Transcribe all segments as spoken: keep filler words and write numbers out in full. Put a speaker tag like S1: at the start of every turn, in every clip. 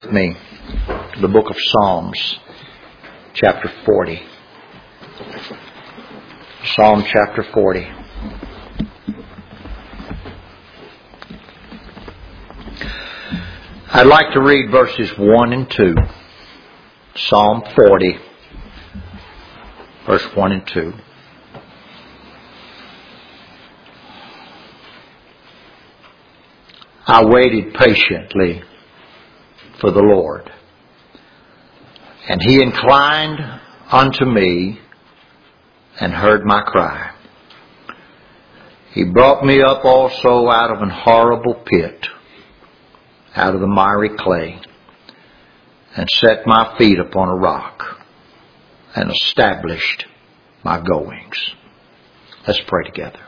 S1: me the book of Psalms, chapter forty. Psalm chapter forty. I'd like to read verses one and two. Psalm forty, verse one and two. I waited patiently for the Lord, and He inclined unto me and heard my cry. He brought me up also out of an horrible pit, out of the miry clay, and set my feet upon a rock, and established my goings. Let's pray together.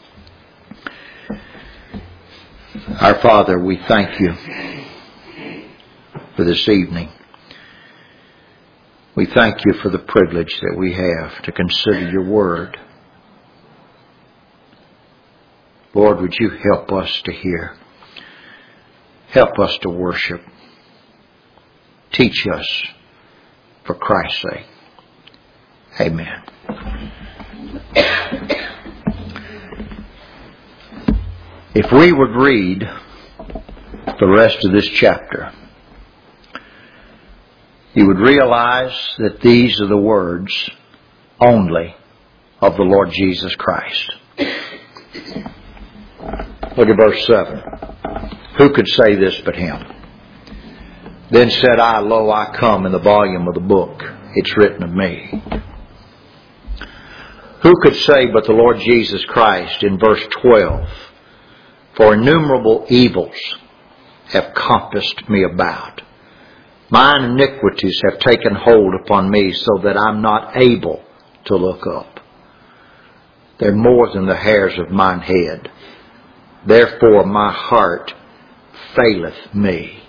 S1: Our Father, we thank You for this evening. We thank You for the privilege that we have to consider Your Word. Lord, would You help us to hear? Help us to worship. Teach us for Christ's sake. Amen. If we would read the rest of this chapter, you would realize that these are the words only of the Lord Jesus Christ. Look at verse seven. Who could say this but Him? Then said I, Lo, I come in the volume of the book. It's written of me. Who could say but the Lord Jesus Christ in verse twelve? For innumerable evils have compassed me about. Mine iniquities have taken hold upon me so that I'm not able to look up. They're more than the hairs of mine head. Therefore my heart faileth me.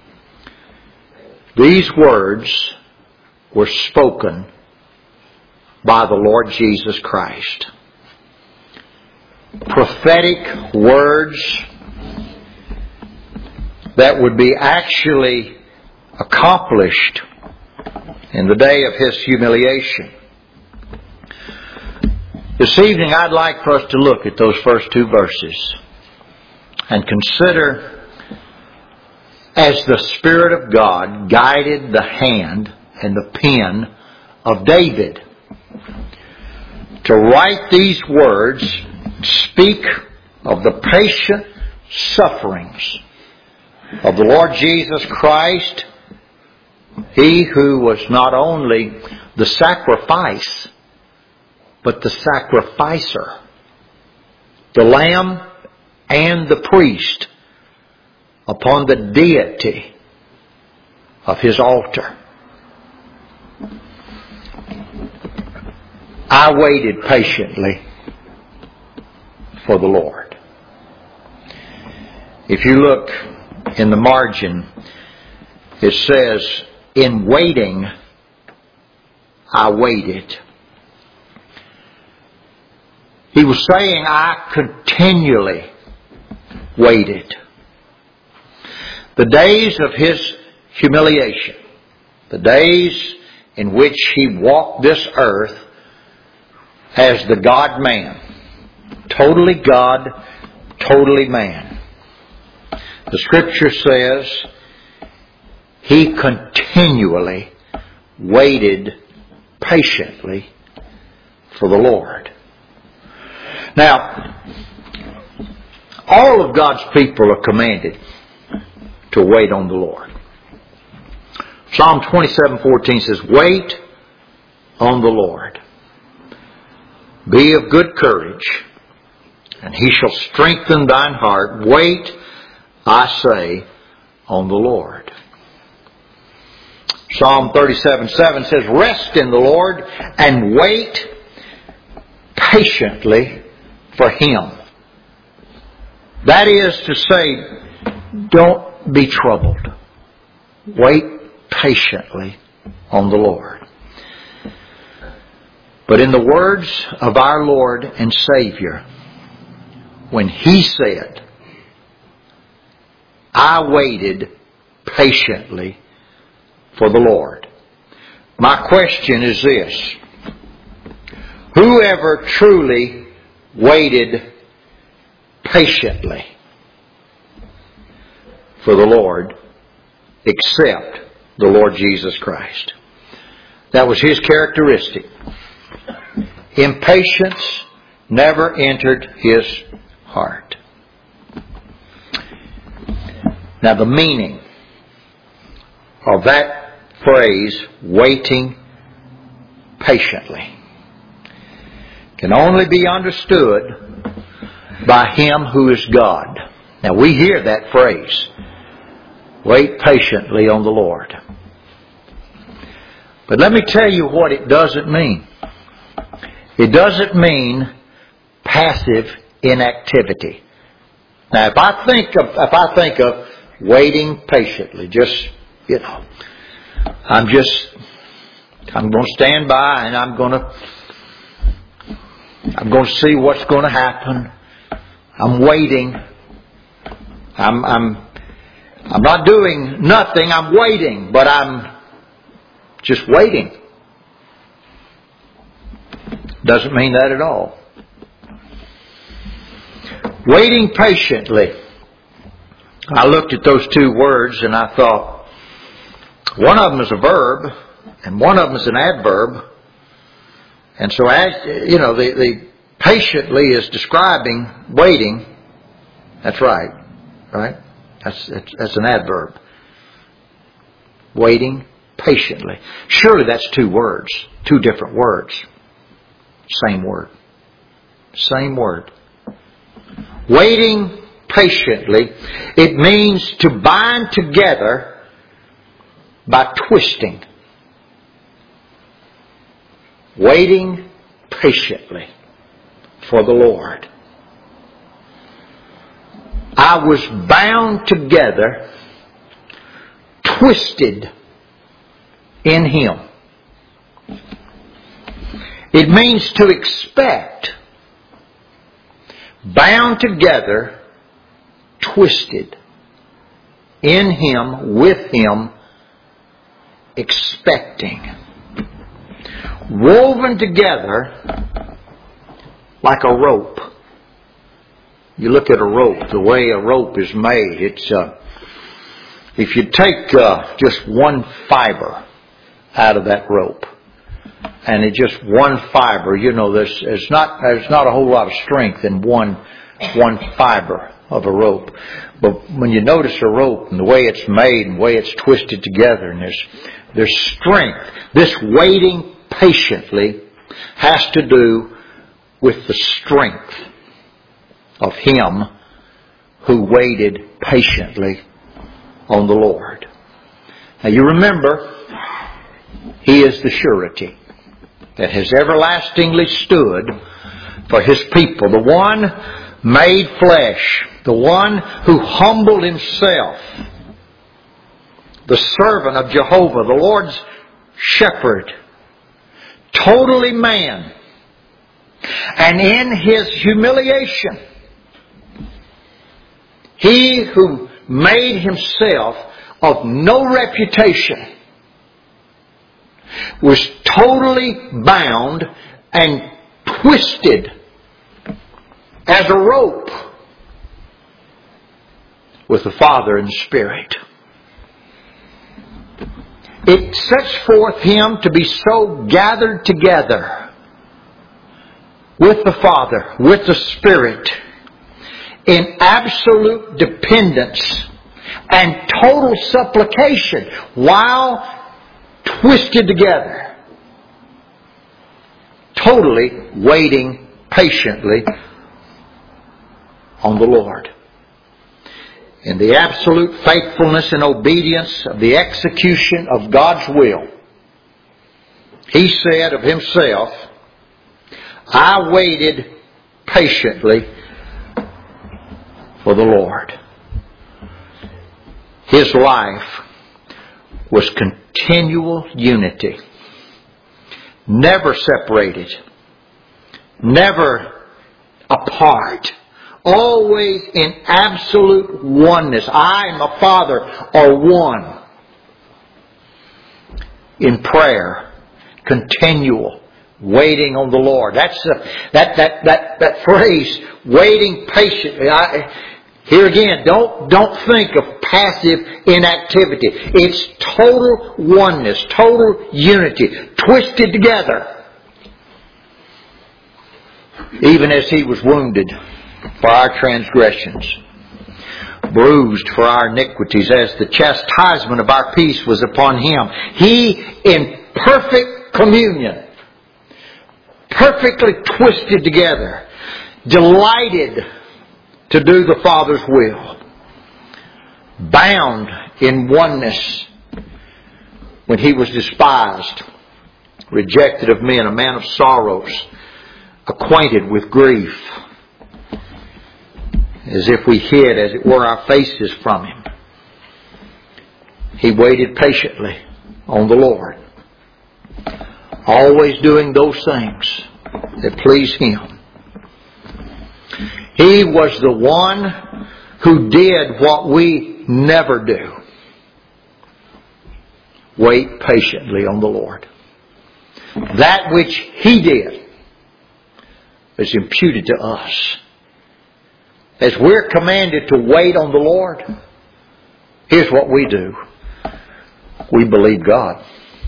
S1: These words were spoken by the Lord Jesus Christ. Prophetic words that would be actually accomplished in the day of His humiliation. This evening I'd like for us to look at those first two verses and consider as the Spirit of God guided the hand and the pen of David to write these words, speak of the patient sufferings of the Lord Jesus Christ, He who was not only the sacrifice, but the sacrificer, the Lamb and the priest upon the deity of His altar. I waited patiently for the Lord. If you look in the margin, it says, in waiting, I waited. He was saying, I continually waited. The days of His humiliation, the days in which He walked this earth as the God-man, totally God, totally man. The Scripture says He continually waited patiently for the Lord. Now, all of God's people are commanded to wait on the Lord. Psalm twenty-seven fourteen says, Wait on the Lord. Be of good courage, and He shall strengthen thine heart. Wait, I say, on the Lord. Psalm thirty-seven seven says, Rest in the Lord and wait patiently for Him. That is to say, don't be troubled. Wait patiently on the Lord. But in the words of our Lord and Savior, when He said, I waited patiently for the Lord. My question is this. Whoever truly waited patiently for the Lord except the Lord Jesus Christ? That was His characteristic. Impatience never entered His heart. Now the meaning of that phrase, waiting patiently, can only be understood by Him who is God. Now we hear that phrase, wait patiently on the Lord. But let me tell you what it doesn't mean. It doesn't mean passive inactivity. Now if I think of, if I think of waiting patiently, just, you know, I'm just, I'm going to stand by and I'm going to, I'm going to see what's going to happen. I'm waiting. I'm, I'm, I'm not doing nothing. I'm waiting, but I'm just waiting. Doesn't mean that at all. Waiting patiently. I looked at those two words and I thought, one of them is a verb and one of them is an adverb. And so, as you know, the, the patiently is describing waiting. That's right, right? That's, that's that's an adverb. Waiting patiently. Surely that's two words, two different words. Same word. Same word. Waiting patiently, it means to bind together by twisting. Waiting patiently for the Lord. I was bound together, twisted in Him. It means to expect, bound together, twisted in Him, with Him, expecting. Woven together like a rope. You look at a rope, the way a rope is made, it's uh, if you take uh, just one fiber out of that rope, and it's just one fiber, you know, there's, there's not there's not a whole lot of strength in one one fiber of a rope. But when you notice a rope and the way it's made and the way it's twisted together, and there's there's strength. This waiting patiently has to do with the strength of Him who waited patiently on the Lord. Now you remember, He is the surety that has everlastingly stood for His people. The one made flesh. The one who humbled Himself. The servant of Jehovah. The Lord's shepherd. Totally man. And in His humiliation, He who made Himself of no reputation was totally bound and twisted as a rope with the Father and the Spirit. It sets forth Him to be so gathered together with the Father, with the Spirit, in absolute dependence and total supplication while twisted together, totally waiting patiently on the Lord. In the absolute faithfulness and obedience of the execution of God's will, He said of Himself, I waited patiently for the Lord. His life was continual unity. Never separated. Never apart. Always in absolute oneness. I and my Father are one. in prayer, continual, waiting on the Lord. That's uh, that that that that phrase, waiting patiently. I, here again, don't don't think of passive inactivity. It's total oneness, total unity, twisted together. Even as He was wounded for our transgressions, bruised for our iniquities, as the chastisement of our peace was upon Him. He, in perfect communion, perfectly twisted together, delighted to do the Father's will, bound in oneness when He was despised, rejected of men, a man of sorrows, acquainted with grief, as if we hid, as it were, our faces from Him. He waited patiently on the Lord, always doing those things that please Him. He was the one who did what we never do. Wait patiently on the Lord. That which He did is imputed to us. As we're commanded to wait on the Lord, here's what we do. We believe God.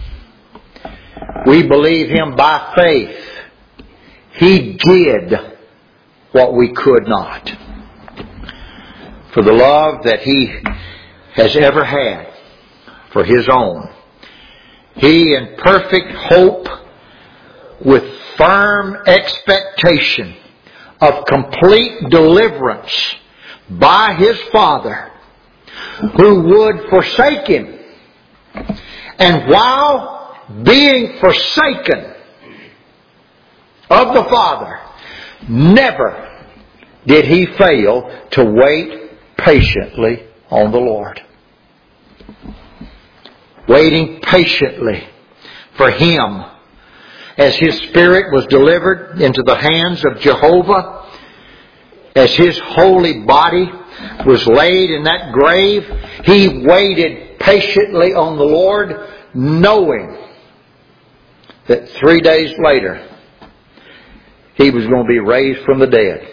S1: We believe Him by faith. He did what we could not. For the love that He has ever had for His own, He, in perfect hope, with firm expectation of complete deliverance by His Father, who would forsake Him, and while being forsaken of the Father, never did He fail to wait patiently on the Lord. Waiting patiently for Him as His Spirit was delivered into the hands of Jehovah, as His holy body was laid in that grave, He waited patiently on the Lord, knowing that three days later He was going to be raised from the dead,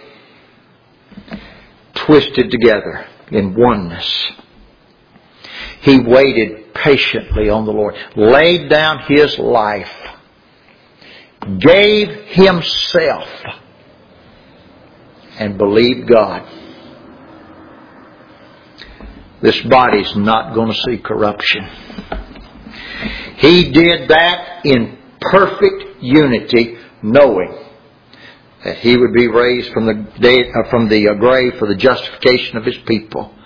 S1: twisted together in oneness. He waited patiently on the Lord, laid down His life, gave Himself, and believed God. This body's not going to see corruption. He did that in perfect unity, knowing that He would be raised from the dead, uh, from the uh, grave for the justification of His people.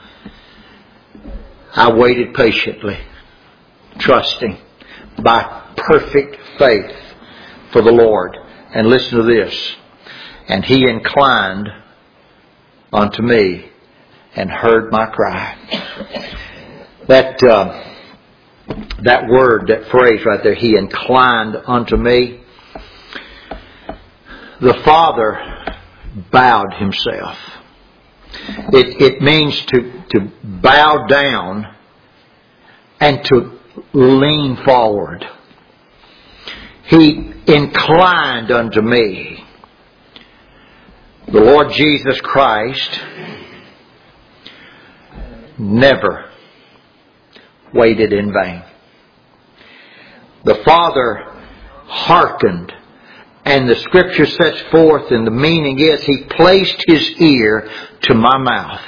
S1: I waited patiently, trusting by perfect faith for the Lord. And listen to this. And He inclined unto me and heard my cry. That uh, that word, that phrase right there, He inclined unto me. The Father bowed Himself. It, it means to, to bow down and to lean forward. He inclined unto me. The Lord Jesus Christ never waited in vain. The Father hearkened, and the Scripture sets forth, and the meaning is He placed His ear to my mouth.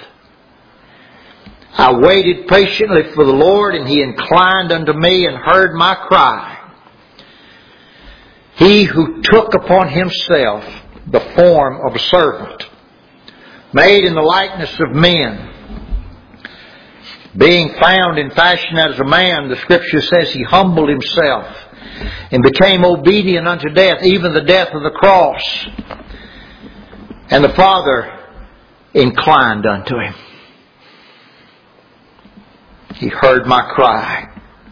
S1: I waited patiently for the Lord, and He inclined unto me and heard my cry. He who took upon Himself the form of a servant, made in the likeness of men, being found in fashion as a man, the Scripture says He humbled Himself and became obedient unto death, even the death of the cross. And the Father inclined unto Him. He heard my cry.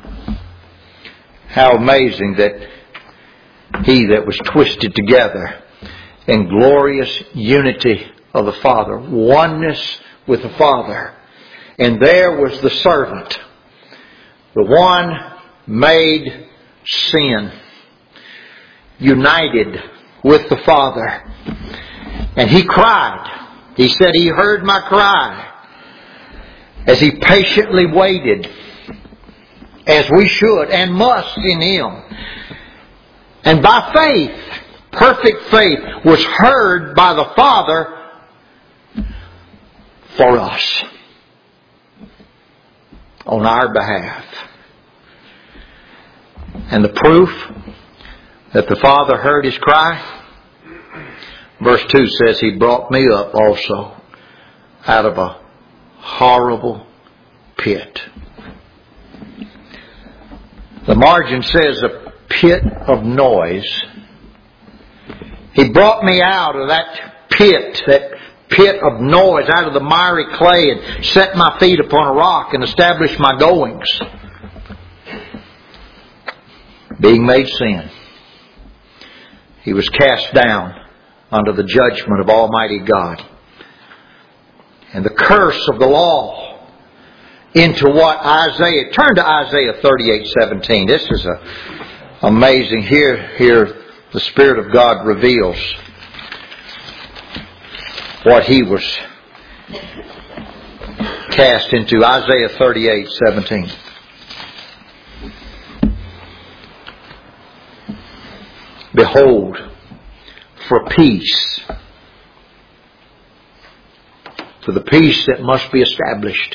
S1: How amazing that He that was twisted together in glorious unity of the Father, oneness with the Father. And there was the servant, the one made sin, united with the Father. And He cried. He said He heard my cry as He patiently waited, as we should and must in Him. And by faith, perfect faith, was heard by the Father for us, on our behalf. And the proof that the Father heard His cry, verse two says, He brought me up also out of a horrible pit. The margin says a pit of noise. He brought me out of that pit, that pit of noise, out of the miry clay, and set my feet upon a rock and established my goings. Being made sin, He was cast down under the judgment of Almighty God. And the curse of the law into what Isaiah, turn to Isaiah thirty-eight seventeen. This is a, amazing. Here, here the Spirit of God reveals what He was cast into. Isaiah thirty-eight seventeen. Behold, for peace, for the peace that must be established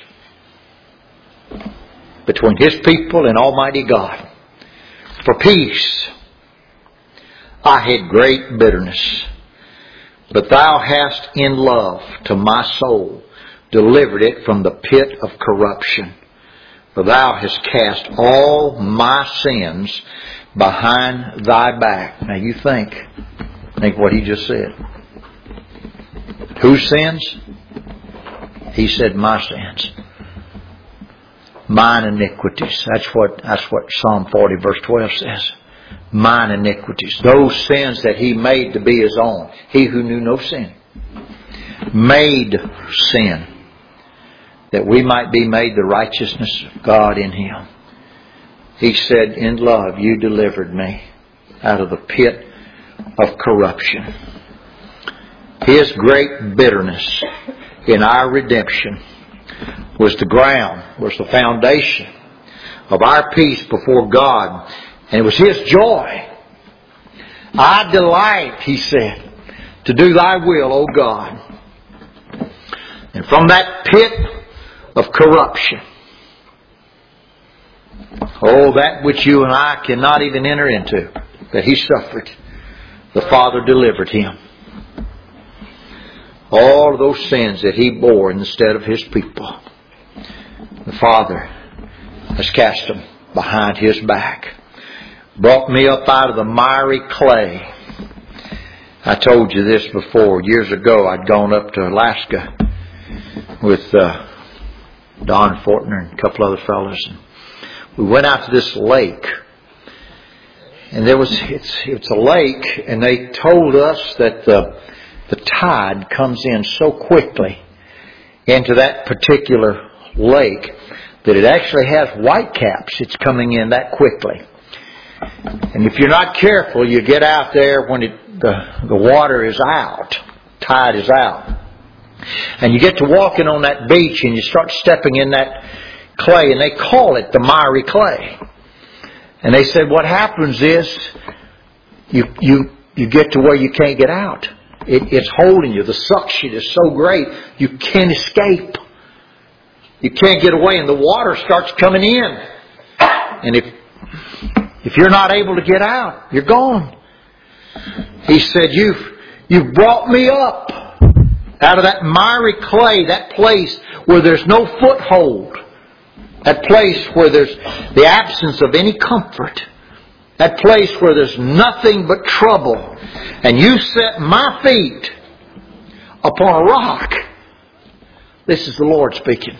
S1: between His people and Almighty God. For peace, I had great bitterness, but Thou hast in love to my soul delivered it from the pit of corruption. For Thou hast cast all my sins behind Thy back. Now you think, think what he just said. Whose sins? He said, my sins. Mine iniquities. That's what, that's what Psalm forty verse twelve says. Mine iniquities. Those sins that He made to be His own. He who knew no sin made sin, that we might be made the righteousness of God in Him. He said, in love you delivered me out of the pit of corruption. His great bitterness in our redemption was the ground, was the foundation of our peace before God. And it was His joy. I delight, He said, to do Thy will, O God. And from that pit of corruption, oh, that which you and I cannot even enter into, that He suffered, the Father delivered Him. All of those sins that He bore instead of His people, the Father has cast them behind His back. Brought me up out of the miry clay. I told you this before. Years ago, I'd gone up to Alaska with uh, Don Fortner and a couple other fellows. And we went out to this lake. And there was, it's, it's a lake, and they told us that the, the tide comes in so quickly into that particular lake that it actually has whitecaps. It's coming in that quickly. And if you're not careful, you get out there when it, the, the water is out, tide is out. And you get to walking on that beach and you start stepping in that clay, and they call it the miry clay. And they said what happens is you you you get to where you can't get out. It, it's holding you. The suction is so great you can't escape. You can't get away, and the water starts coming in. And if if you're not able to get out, you're gone. He said, You've you've brought me up out of that miry clay, that place where there's no foothold. That place where there's the absence of any comfort. That place where there's nothing but trouble. And you set my feet upon a rock. This is the Lord speaking.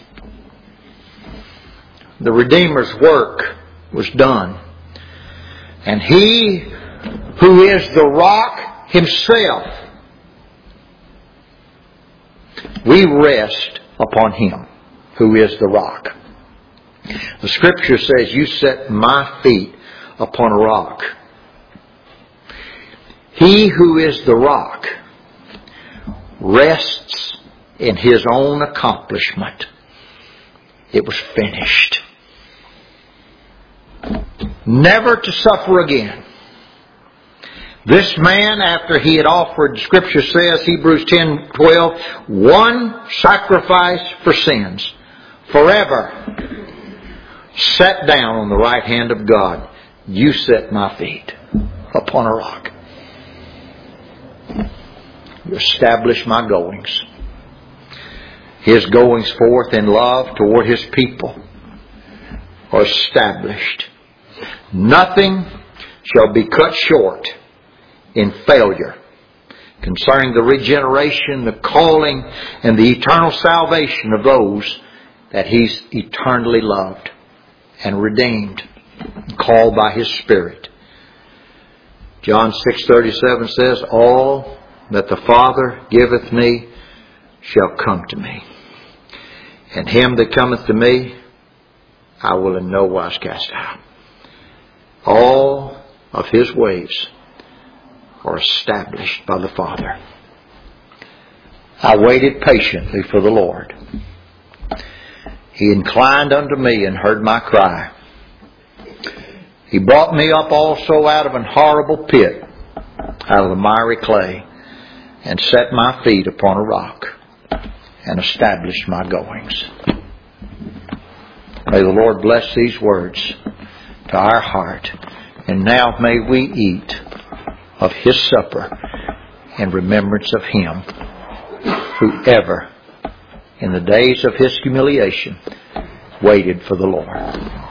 S1: The Redeemer's work was done. And He who is the rock Himself, we rest upon Him who is the rock. The Scripture says, you set my feet upon a rock. He who is the rock rests in His own accomplishment. It was finished. Never to suffer again. This man, after he had offered, Scripture says, Hebrews ten twelve, one sacrifice for sins, forever, sat down on the right hand of God. You set my feet upon a rock. You establish my goings. His goings forth in love toward His people are established. Nothing shall be cut short in failure concerning the regeneration, the calling, and the eternal salvation of those that He's eternally loved and redeemed, called by His Spirit. John six thirty-seven says, all that the Father giveth me shall come to me. And him that cometh to me, I will in no wise cast out. All of His ways are established by the Father. I waited patiently for the Lord. He inclined unto me and heard my cry. He brought me up also out of an horrible pit, out of the miry clay, and set my feet upon a rock, and established my goings. May the Lord bless these words to our heart. And now may we eat of His supper in remembrance of Him who ever, in the days of His humiliation, waited for the Lord.